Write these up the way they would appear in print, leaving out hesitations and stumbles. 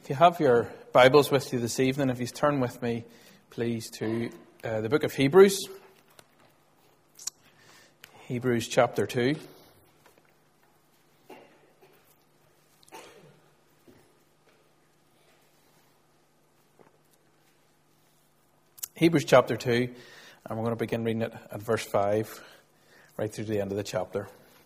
you have your Bibles with you this evening, if you turn with me, please, to the book of Hebrews. Hebrews chapter 2. Hebrews chapter 2, and we're going to begin reading it at verse 5, right through to the end of the chapter.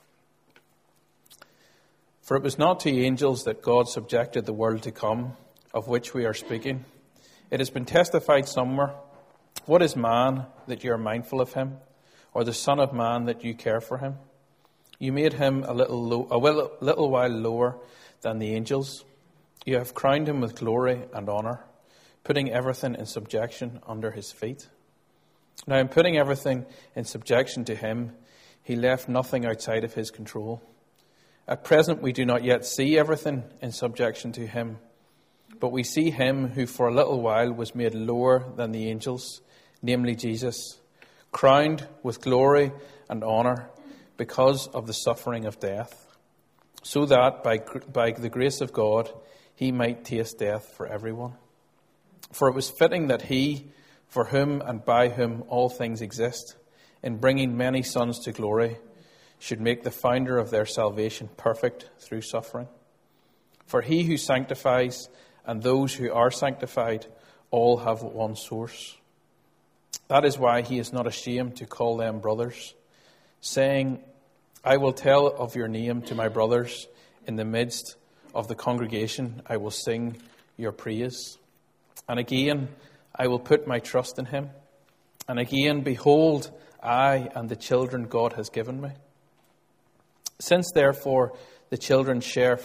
For it was not to angels that God subjected the world to come, of which we are speaking. It has been testified somewhere, what is man that you are mindful of him, or the son of man that you care for him? You made him a little while lower than the angels. You have crowned him with glory and honor, putting everything in subjection under his feet. Now, in putting everything in subjection to him, he left nothing outside of his control. At present, we do not yet see everything in subjection to him, but we see him who for a little while was made lower than the angels, namely Jesus, crowned with glory and honor because of the suffering of death, so that by the grace of God he might taste death for everyone. For it was fitting that he, for whom and by whom all things exist, in bringing many sons to glory, should make the founder of their salvation perfect through suffering. For he who sanctifies and those who are sanctified all have one source. That is why he is not ashamed to call them brothers, saying, I will tell of your name to my brothers. In the midst of the congregation I will sing your praise. And again, I will put my trust in him. And again, behold, I and the children God has given me. Since therefore the children share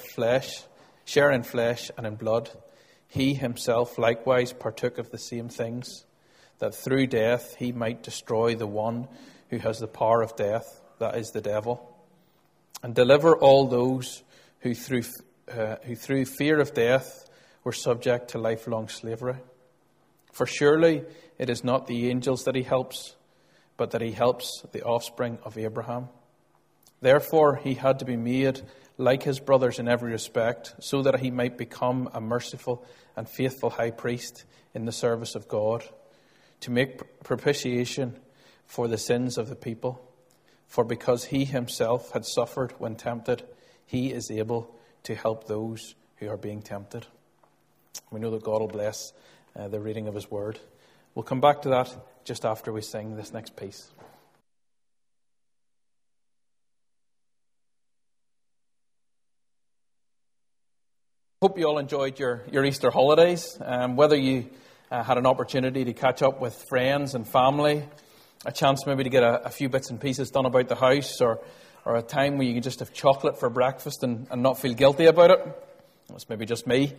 in flesh and in blood, he himself likewise partook of the same things, that through death he might destroy the one who has the power of death, that is the devil, and deliver all those who through fear of death were subject to lifelong slavery. For surely it is not the angels that he helps, but that he helps the offspring of Abraham. Therefore he had to be made like his brothers in every respect, so that he might become a merciful and faithful high priest in the service of God, to make propitiation for the sins of the people. For because he himself had suffered when tempted, he is able to help those who are being tempted. We know that God will bless the reading of his word. We'll come back to that just after we sing this next piece. Hope you all enjoyed your Easter holidays. Whether you had an opportunity to catch up with friends and family, a chance maybe to get a few bits and pieces done about the house, or a time where you can just have chocolate for breakfast and not feel guilty about it. That's maybe just me.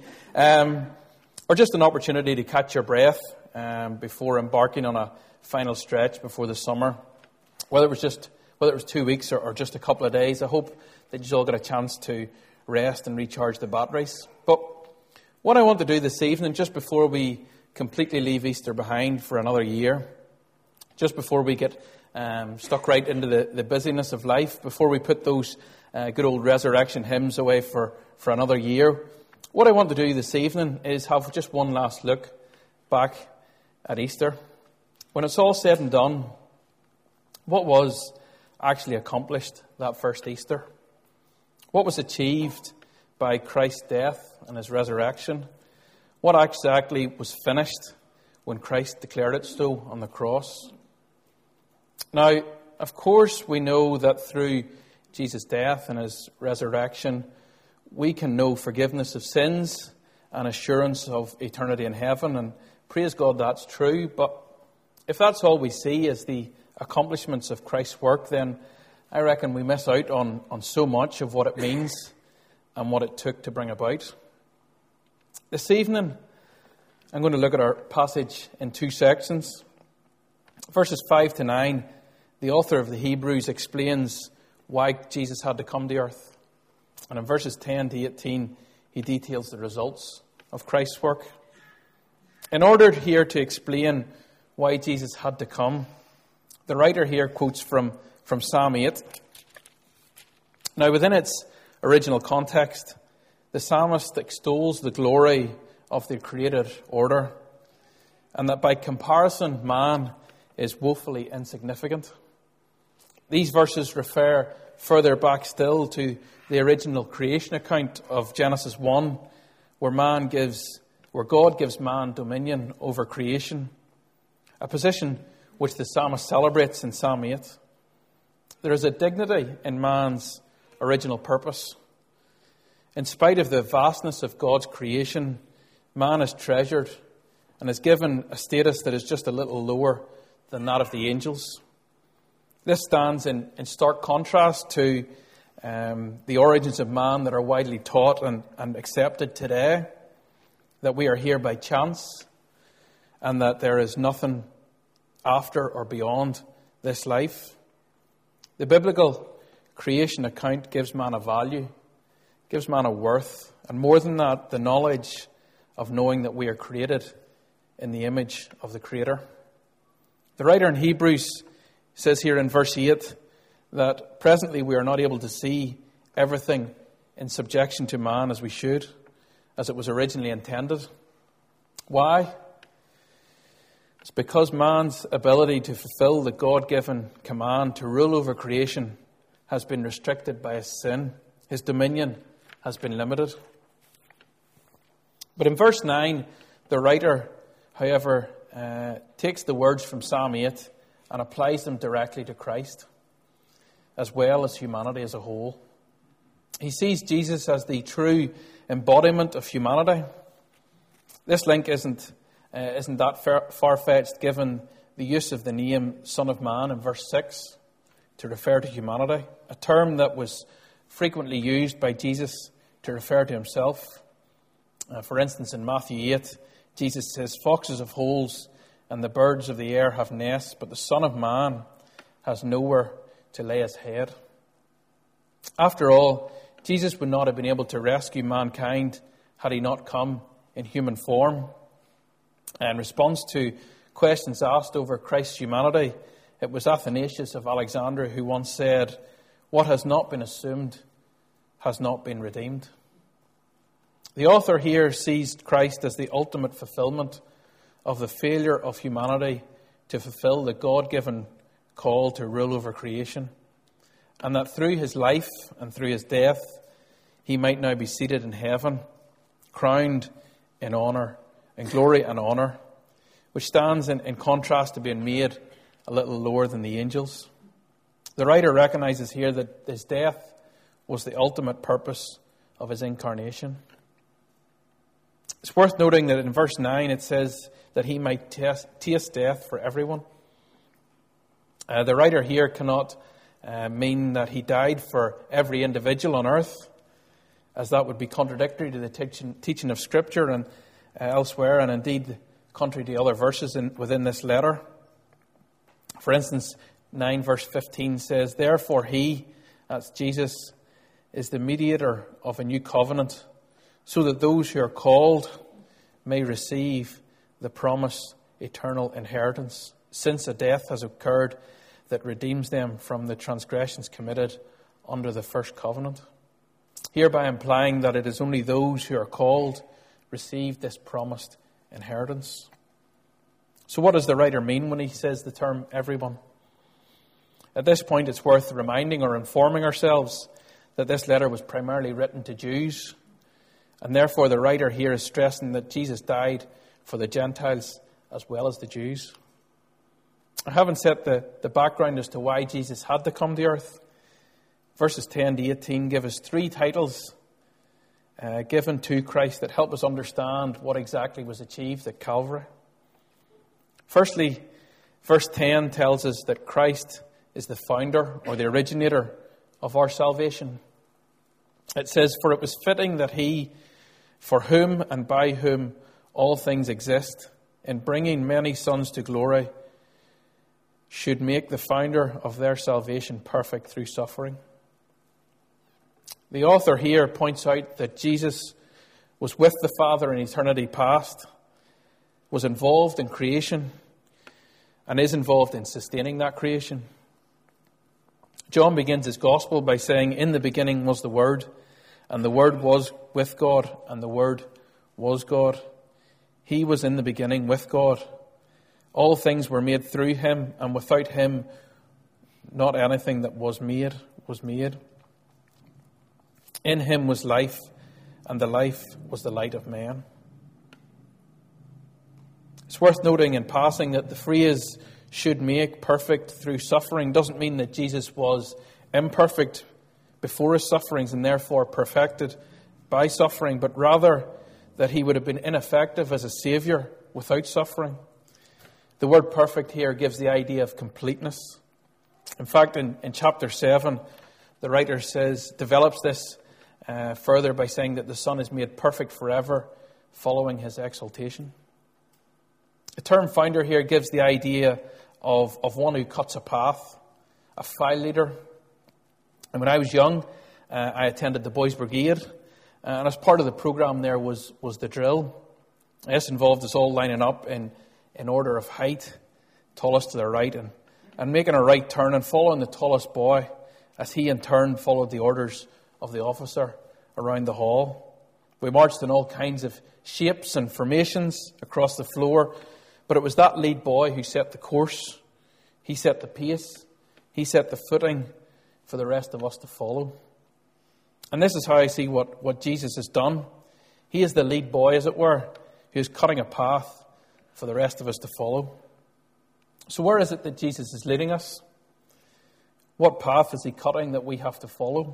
Or just an opportunity to catch your breath before embarking on a final stretch before the summer. Whether it was 2 weeks or just a couple of days, I hope that you all get a chance to rest and recharge the batteries. But what I want to do this evening, just before we completely leave Easter behind for another year, just before we get stuck right into the busyness of life, before we put those good old resurrection hymns away for another year, what I want to do this evening is have just one last look back at Easter. When it's all said and done, what was actually accomplished that first Easter? What was achieved by Christ's death and his resurrection? What exactly was finished when Christ declared it so on the cross? Now, of course, we know that through Jesus' death and his resurrection, we can know forgiveness of sins and assurance of eternity in heaven. And praise God, that's true. But if that's all we see as the accomplishments of Christ's work, then I reckon we miss out on so much of what it means and what it took to bring about. This evening, I'm going to look at our passage in two sections. Verses 5 to 9, the author of the Hebrews explains why Jesus had to come to earth. And in verses 10 to 18, he details the results of Christ's work. In order here to explain why Jesus had to come, the writer here quotes from Psalm 8. Now, within its original context, the psalmist extols the glory of the created order, and that by comparison, man is woefully insignificant. These verses refer further back still to the original creation account of Genesis 1, where God gives man dominion over creation, a position which the psalmist celebrates in Psalm 8. There is a dignity in man's original purpose. In spite of the vastness of God's creation, man is treasured and is given a status that is just a little lower than that of the angels. This stands in stark contrast to the origins of man that are widely taught and accepted today, that we are here by chance and that there is nothing after or beyond this life. The biblical creation account gives man a value, gives man a worth, and more than that, the knowledge of knowing that we are created in the image of the Creator. The writer in Hebrews says here in verse 8 that presently we are not able to see everything in subjection to man as we should, as it was originally intended. Why? It's because man's ability to fulfill the God-given command to rule over creation has been restricted by his sin. His dominion has been limited. But in verse 9, the writer, however, takes the words from Psalm 8 and applies them directly to Christ, as well as humanity as a whole. He sees Jesus as the true embodiment of humanity. This link isn't that far-fetched, given the use of the name Son of Man in verse 6 to refer to humanity, a term that was frequently used by Jesus to refer to himself. For instance, in Matthew 8, Jesus says, "Foxes have holes and the birds of the air have nests, but the Son of Man has nowhere to lay his head." After all, Jesus would not have been able to rescue mankind had he not come in human form. In response to questions asked over Christ's humanity, it was Athanasius of Alexandria who once said, "What has not been assumed has not been redeemed." The author here sees Christ as the ultimate fulfillment of the failure of humanity to fulfill the God-given call to rule over creation, and that through his life and through his death, he might now be seated in heaven, crowned in honor, in glory and honor, which stands in contrast to being made a little lower than the angels. The writer recognizes here that his death was the ultimate purpose of his incarnation. It's worth noting that in verse 9 it says that he might taste death for everyone. The writer here cannot mean that he died for every individual on earth, as that would be contradictory to the teaching of Scripture and elsewhere, and indeed contrary to other verses within this letter. For instance, 9 verse 15 says, "Therefore he," that's Jesus, "is the mediator of a new covenant, so that those who are called may receive the promised eternal inheritance, since a death has occurred that redeems them from the transgressions committed under the first covenant." Hereby implying that it is only those who are called receive this promised inheritance. So what does the writer mean when he says the term everyone? At this point, it's worth reminding or informing ourselves that this letter was primarily written to Jews, and therefore the writer here is stressing that Jesus died for the Gentiles as well as the Jews. I haven't set the background as to why Jesus had to come to earth. Verses 10 to 18 give us three titles given to Christ that help us understand what exactly was achieved at Calvary. Firstly, verse 10 tells us that Christ is the founder or the originator of our salvation. It says, "For it was fitting that he, for whom and by whom all things exist, in bringing many sons to glory, should make the founder of their salvation perfect through suffering." The author here points out that Jesus was with the Father in eternity past, was involved in creation, and is involved in sustaining that creation. John begins his gospel by saying, "In the beginning was the Word, and the Word was with God, and the Word was God." He was in the beginning with God. All things were made through him, and without him not anything that was made was made. In him was life, and the life was the light of men. It's worth noting in passing that the phrase should make perfect through suffering doesn't mean that Jesus was imperfect before his sufferings and therefore perfected by suffering, but rather that he would have been ineffective as a Saviour without suffering. The word perfect here gives the idea of completeness. In fact, in chapter 7, the writer develops this further by saying that the Son is made perfect forever following his exaltation. The term founder here gives the idea of one who cuts a path, a file leader. And when I was young, I attended the Boys Brigade, and as part of the program there was the drill. This involved us all lining up in order of height, tallest to the right, and making a right turn and following the tallest boy as he in turn followed the orders of the officer around the hall. We marched in all kinds of shapes and formations across the floor, but it was that lead boy who set the course. He set the pace. He set the footing for the rest of us to follow. And this is how I see what Jesus has done. He is the lead boy, as it were, who is cutting a path for the rest of us to follow. So where is it that Jesus is leading us? What path is he cutting that we have to follow?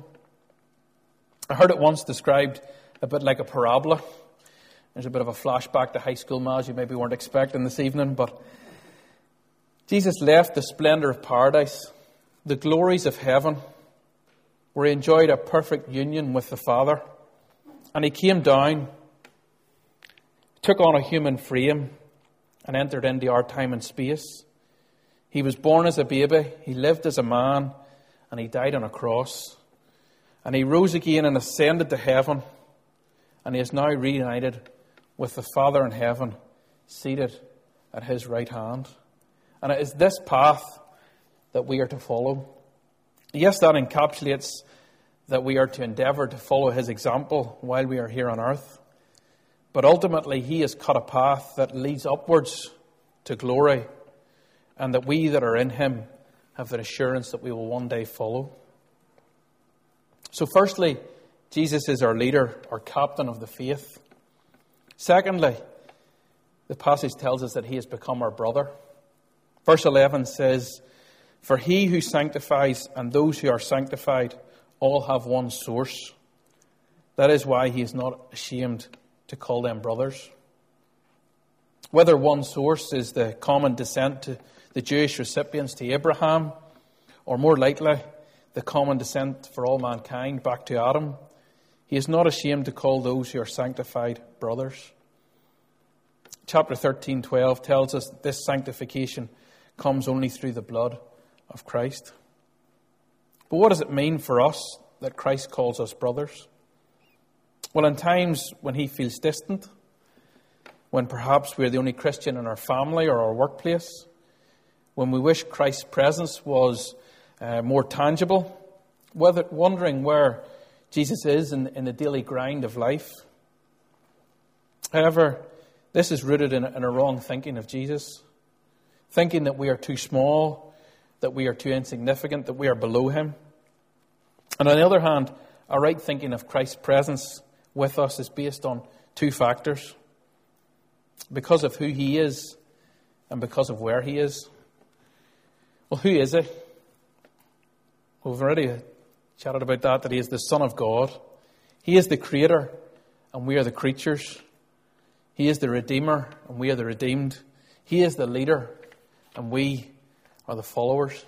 I heard it once described a bit like a parabola. There's a bit of a flashback to high school maths you maybe weren't expecting this evening, but Jesus left the splendour of paradise, the glories of heaven, where he enjoyed a perfect union with the Father, and he came down, took on a human frame, and entered into our time and space. He was born as a baby, he lived as a man, and he died on a cross. And he rose again and ascended to heaven, and he is now reunited with the Father in heaven, seated at his right hand. And it is this path that we are to follow. Yes, that encapsulates that we are to endeavour to follow his example while we are here on earth. But ultimately, he has cut a path that leads upwards to glory, and that we that are in him have the assurance that we will one day follow. So firstly, Jesus is our leader, our captain of the faith. Secondly, the passage tells us that he has become our brother. Verse 11 says, "For he who sanctifies and those who are sanctified all have one source. That is why he is not ashamed to call them brothers." Whether one source is the common descent to the Jewish recipients to Abraham, or more likely, the common descent for all mankind back to Adam, he is not ashamed to call those who are sanctified brothers. Chapter 13:12 tells us that this sanctification comes only through the blood of Christ. But what does it mean for us that Christ calls us brothers? Well, in times when he feels distant, when perhaps we're the only Christian in our family or our workplace, when we wish Christ's presence was more tangible, wondering where Jesus is in the daily grind of life. However, this is rooted in a wrong thinking of Jesus, thinking that we are too small, that we are too insignificant, that we are below him. And on the other hand, a right thinking of Christ's presence with us is based on two factors: because of who he is and because of where he is. Well, who is he? We've already chatted about that he is the Son of God. He is the Creator, and we are the creatures. He is the Redeemer, and we are the redeemed. He is the leader, and we are the followers.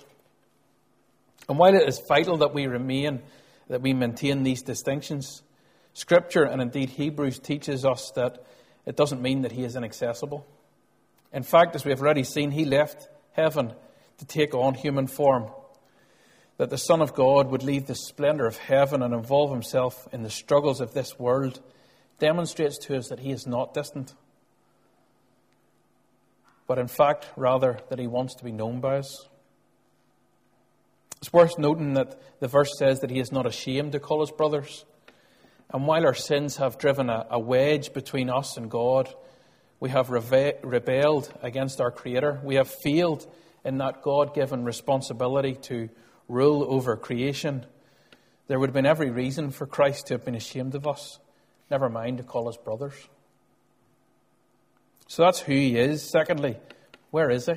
And while it is vital that we maintain these distinctions, Scripture, and indeed Hebrews, teaches us that it doesn't mean that he is inaccessible. In fact, as we have already seen, he left heaven to take on human form. That the Son of God would leave the splendour of heaven and involve himself in the struggles of this world demonstrates to us that he is not distant, but in fact, rather, that he wants to be known by us. It's worth noting that the verse says that he is not ashamed to call us brothers. And while our sins have driven a wedge between us and God, We have rebelled against our Creator. We have failed in that God-given responsibility to rule over creation. There would have been every reason for Christ to have been ashamed of us, never mind to call us brothers. So that's who he is. Secondly, where is he?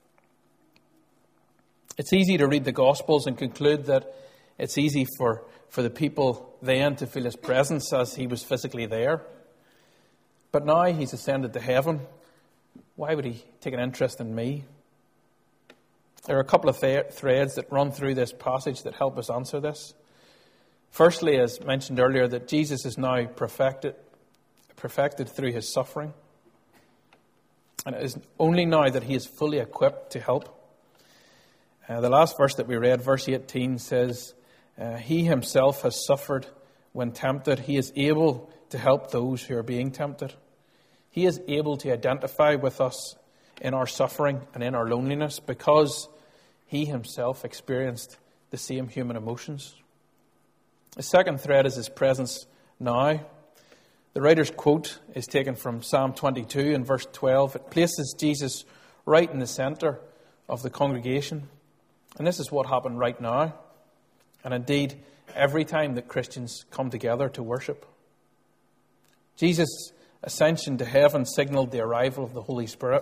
It's easy to read the Gospels and conclude that it's easy for the people then to feel his presence as he was physically there. But now he's ascended to heaven. Why would he take an interest in me? There are a couple of threads that run through this passage that help us answer this. Firstly, as mentioned earlier, that Jesus is now perfected through his suffering. And it is only now that he is fully equipped to help. The last verse that we read, verse 18, says, he himself has suffered when tempted. He is able to help those who are being tempted. He is able to identify with us in our suffering and in our loneliness because he himself experienced the same human emotions. The second thread is his presence now. The writer's quote is taken from Psalm 22 in verse 12. It places Jesus right in the center of the congregation. And this is what happened right now. And indeed, every time that Christians come together to worship. Jesus' ascension to heaven signaled the arrival of the Holy Spirit,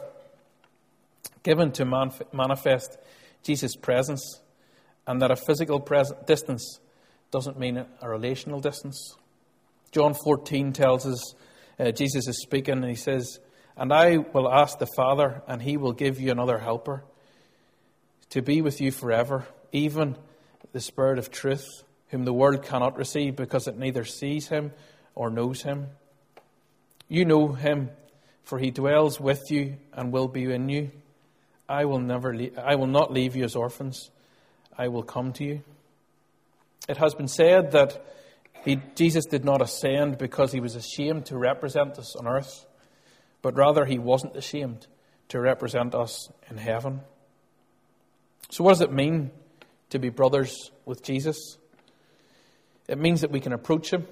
given to manifest Jesus' presence, and that a physical distance doesn't mean a relational distance. John 14 tells us, Jesus is speaking, and he says, and I will ask the Father, and he will give you another helper to be with you forever, even the Spirit of truth, whom the world cannot receive because it neither sees him or knows him. You know him, for he dwells with you and will be in you. I will not leave you as orphans. I will come to you. It has been said that Jesus did not ascend because he was ashamed to represent us on earth, but rather he wasn't ashamed to represent us in heaven. So what does it mean to be brothers with Jesus? It means that we can approach him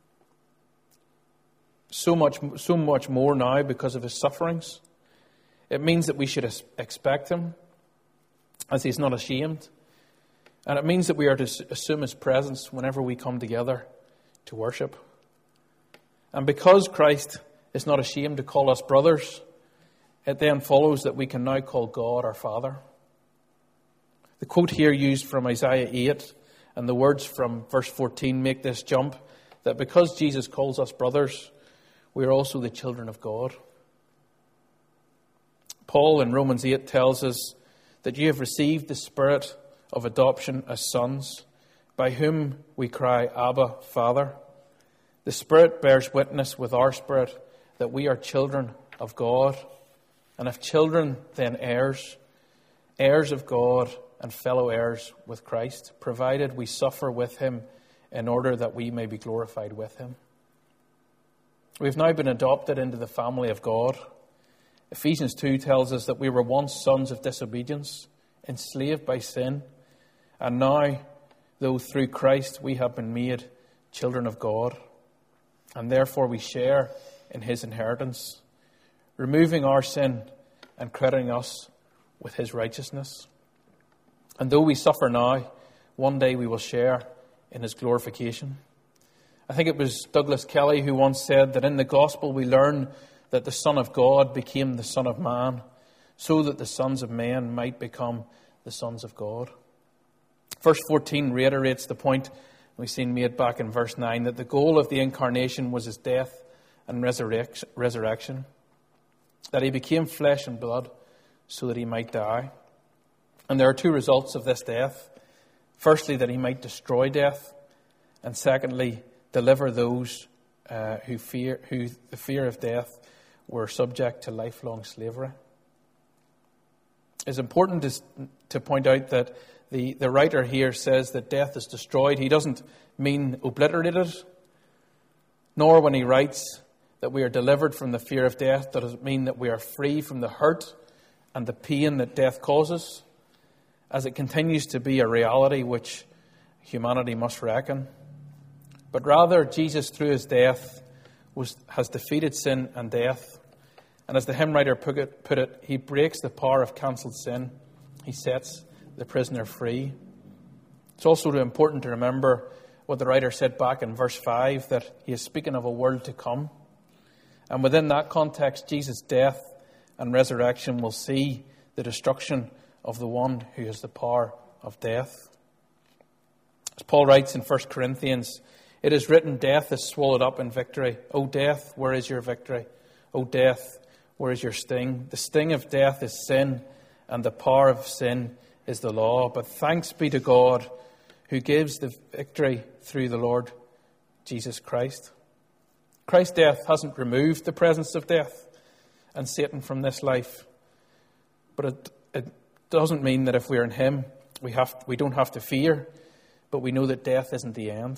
so much more now because of his sufferings. It means that we should expect him as he's not ashamed. And it means that we are to assume his presence whenever we come together to worship. And because Christ is not ashamed to call us brothers, it then follows that we can now call God our Father. The quote here used from Isaiah 8 and the words from verse 14 make this jump, that because Jesus calls us brothers, we are also the children of God. Paul in Romans 8 tells us that you have received the Spirit of adoption as sons, by whom we cry, Abba, Father. The Spirit bears witness with our spirit that we are children of God, and if children, then heirs, heirs of God and fellow heirs with Christ, provided we suffer with him in order that we may be glorified with him. We've now been adopted into the family of God. Ephesians 2 tells us that we were once sons of disobedience, enslaved by sin, and now, though through Christ we have been made children of God, and therefore we share in his inheritance, removing our sin and crediting us with his righteousness. And though we suffer now, one day we will share in his glorification. I think it was Douglas Kelly who once said that in the gospel we learn that the Son of God became the Son of Man, so that the sons of men might become the sons of God. Verse 14 reiterates the point we've seen made back in verse 9, that the goal of the incarnation was his death and resurrection, that he became flesh and blood so that he might die. And there are two results of this death. Firstly, that he might destroy death, and secondly, deliver those who the fear of death were subject to lifelong slavery. It's important to point out that the writer here says that death is destroyed. He doesn't mean obliterated, nor when he writes that we are delivered from the fear of death does it mean that we are free from the hurt and the pain that death causes, as it continues to be a reality which humanity must reckon. But rather, Jesus, through his death, has defeated sin and death, And as the hymn writer put it, he breaks the power of cancelled sin. He sets the prisoner free. It's also important to remember what the writer said back in verse 5, that he is speaking of a world to come. And within that context, Jesus' death and resurrection will see the destruction of the one who has the power of death. As Paul writes in 1 Corinthians, "It is written, death is swallowed up in victory. O death, where is your victory? O death, where is your sting? The sting of death is sin, and the power of sin is the law. But thanks be to God who gives the victory through the Lord Jesus Christ." Christ's death hasn't removed the presence of death and Satan from this life. But it doesn't mean that if we're in him, we don't have to fear, but we know that death isn't the end.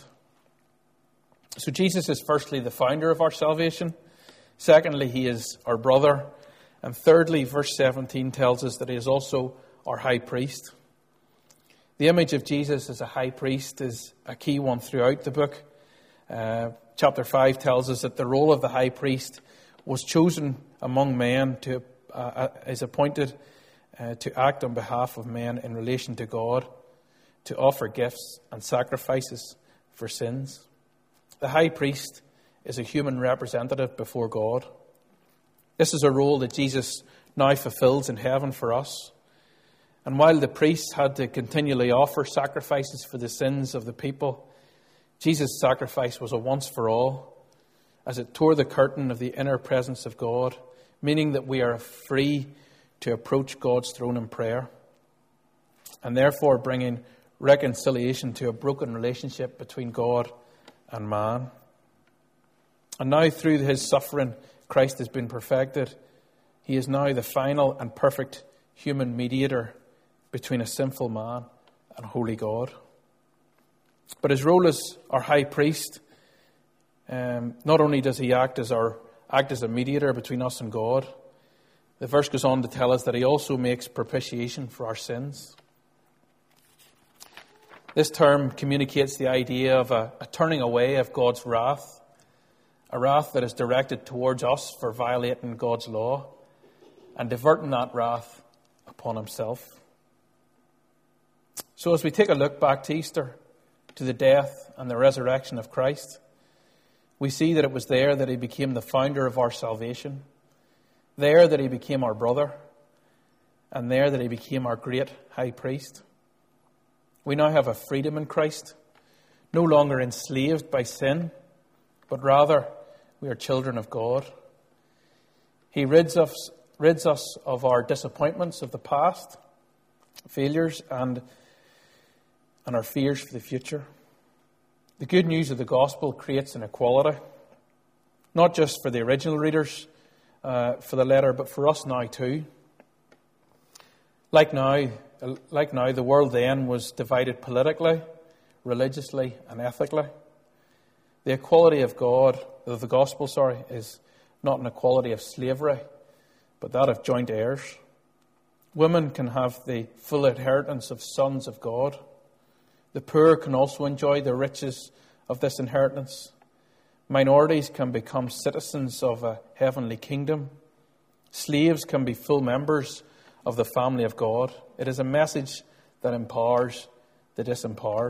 So Jesus is firstly the founder of our salvation. Secondly, he is our brother. And thirdly, verse 17 tells us that he is also our high priest. The image of Jesus as a high priest is a key one throughout the book. Chapter 5 tells us that the role of the high priest was chosen among men, is appointed to act on behalf of men in relation to God, to offer gifts and sacrifices for sins. The high priest is a human representative before God. This is a role that Jesus now fulfills in heaven for us. And while the priests had to continually offer sacrifices for the sins of the people, Jesus' sacrifice was a once for all, as it tore the curtain of the inner presence of God, meaning that we are free to approach God's throne in prayer, and therefore bringing reconciliation to a broken relationship between God and man. And now through his suffering, Christ has been perfected. He is now the final and perfect human mediator between a sinful man and holy God. But his role as our high priest, not only does he act as a mediator between us and God, the verse goes on to tell us that he also makes propitiation for our sins. This term communicates the idea of a turning away of God's wrath, a wrath that is directed towards us for violating God's law, and diverting that wrath upon himself. So as we take a look back to Easter, to the death and the resurrection of Christ, we see that it was there that he became the founder of our salvation, there that he became our brother, and there that he became our great high priest. We now have a freedom in Christ, no longer enslaved by sin, but rather we are children of God. He rids us of our disappointments of the past, failures, and our fears for the future. The good news of the gospel creates an equality, not just for the original readers for the letter, but for us now too. Like now, the world then was divided politically, religiously, and ethically. The equality of the gospel, is not an equality of slavery, but that of joint heirs. Women can have the full inheritance of sons of God. The poor can also enjoy the riches of this inheritance. Minorities can become citizens of a heavenly kingdom. Slaves can be full members of the family of God. It is a message that empowers the disempowered.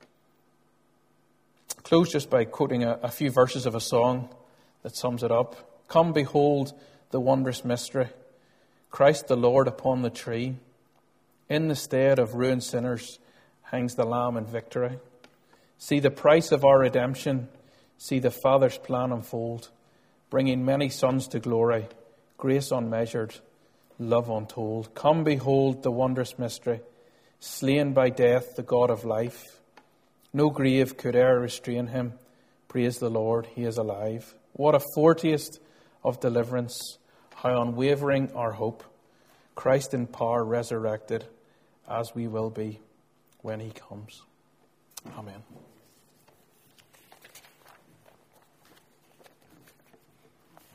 I'll close just by quoting a few verses of a song that sums it up. Come, behold the wondrous mystery, Christ the Lord upon the tree. In the stead of ruined sinners hangs the Lamb in victory. See the price of our redemption. See the Father's plan unfold, bringing many sons to glory, grace unmeasured, love untold. Come, behold the wondrous mystery, slain by death, the God of life. No grave could e'er restrain him. Praise the Lord, he is alive. What a foretaste of deliverance, how unwavering our hope. Christ in power resurrected, as we will be when he comes. Amen.